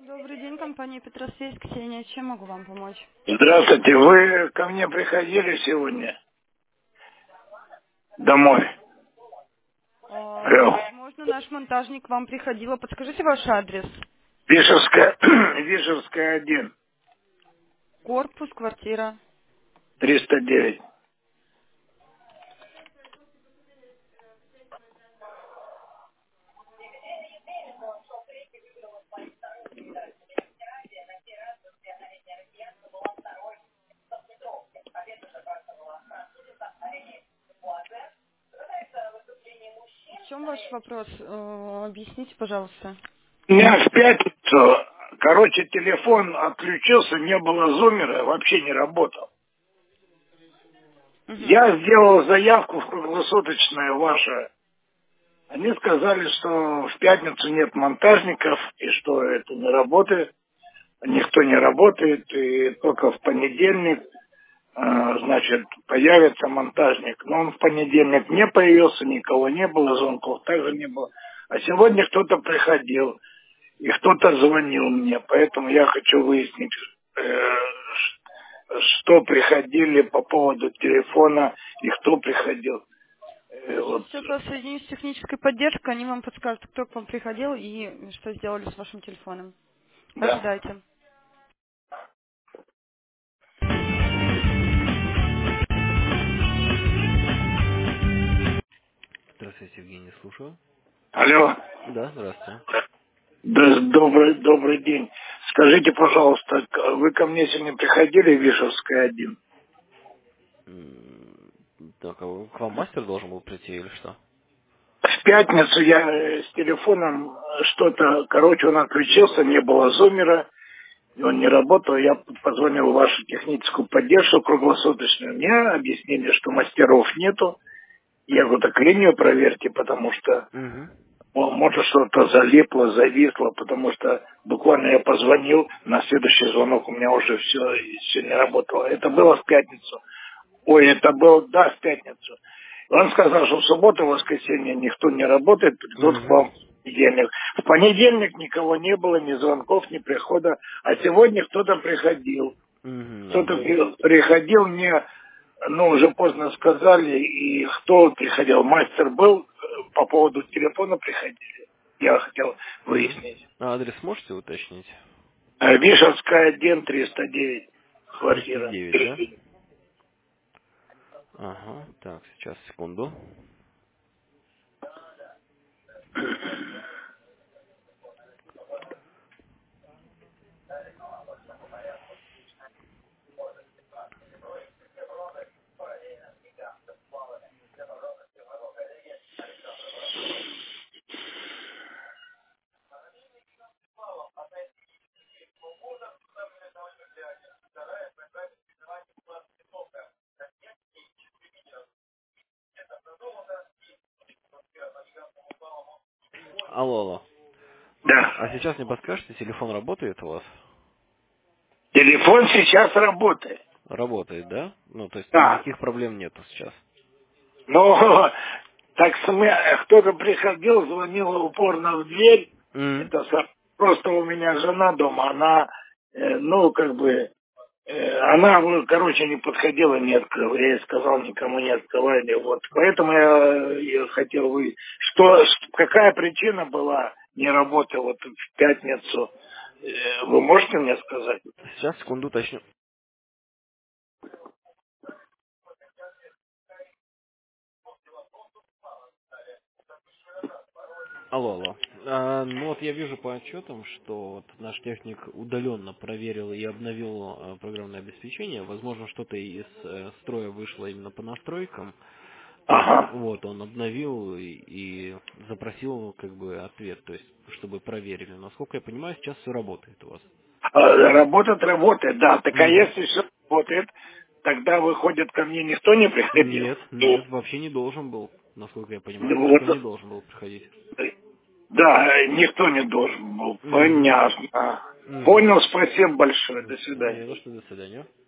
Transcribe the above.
Добрый день, компания Петросвязь, Ксения. Чем могу вам помочь? Здравствуйте, вы ко мне приходили сегодня домой? Алло. Возможно, наш монтажник к вам приходила. Подскажите ваш адрес. Вишерская, Вишерская 1, Корпус, квартира. 309. В чем ваш вопрос? Объясните, пожалуйста. У меня в пятницу, телефон отключился, не было зумера, вообще не работал. Угу. Я сделал заявку в круглосуточное ваше. Они сказали, что в пятницу нет монтажников, и что это не работает. Никто не работает, и только в понедельник значит, появится монтажник. Но он в понедельник не появился, никого не было, звонков также не было. А сегодня кто-то приходил, и кто-то звонил мне, поэтому я хочу выяснить, что приходили по поводу телефона и кто приходил. Я Вот, сейчас вас соединю с технической поддержкой. Они вам подскажут, кто к вам приходил и что сделали с вашим телефоном. да. Ожидайте. Здравствуйте, Евгений, слушаю. Алло. Да, здравствуйте. Да, добрый день. Скажите, пожалуйста, вы ко мне сегодня приходили в Вишевская 1? Так, а к вам мастер должен был прийти или что? В пятницу я с телефоном что-то, он отключился, не было зумера, и он не работал. Я позвонил в вашу техническую поддержку круглосуточную. Мне объяснили, что мастеров нету. Я говорю, так линию проверьте, потому что Угу. может что-то залипло, зависло, потому что буквально я позвонил, на следующий звонок у меня уже все не работало. Это было в пятницу. Ой, это было, да, в пятницу. Он сказал, что в субботу, в воскресенье никто не работает, придут к Угу. вам в понедельник. В понедельник никого не было, ни звонков, ни прихода, а сегодня кто-то приходил. Угу, Кто-то Андрей. приходил мне, уже поздно сказали, и кто приходил, мастер был, по поводу телефона приходили. Я хотел Угу. выяснить. А адрес можете уточнить? Вишерская 1, 309, квартира. 309, да? Ага, так, сейчас, секунду. Алло, алло. Да. А сейчас не подскажете, телефон работает у вас? Телефон сейчас работает. Работает, да? Ну, то есть Да. никаких проблем нету сейчас. Но так кто-то приходил, звонил упорно в дверь. М. Просто у меня жена дома, она, она, не подходила, не открыла. Я ей сказал, никому не открывали. Вот. Поэтому я хотел какая причина была не работы вот в пятницу? Вы можете мне сказать? Сейчас, секунду, уточню. Алло, алло. Ну вот я вижу по отчетам, что вот наш техник удаленно проверил и обновил программное обеспечение. Возможно, что-то из строя вышло именно по настройкам. То есть Ага. вот он обновил и запросил как бы ответ, то есть чтобы проверили. Насколько я понимаю, сейчас все работает у вас. Работает, да. Так а Мгм. если все работает, тогда, выходит, ко мне никто не приходил. Нет, нет, вообще не должен был. Насколько я понимаю, Ну, никто не вот, должен был приходить. да, никто не должен был. Угу. Понятно. Угу. Понял, спасибо большое. До Не свидания. за что, до свидания.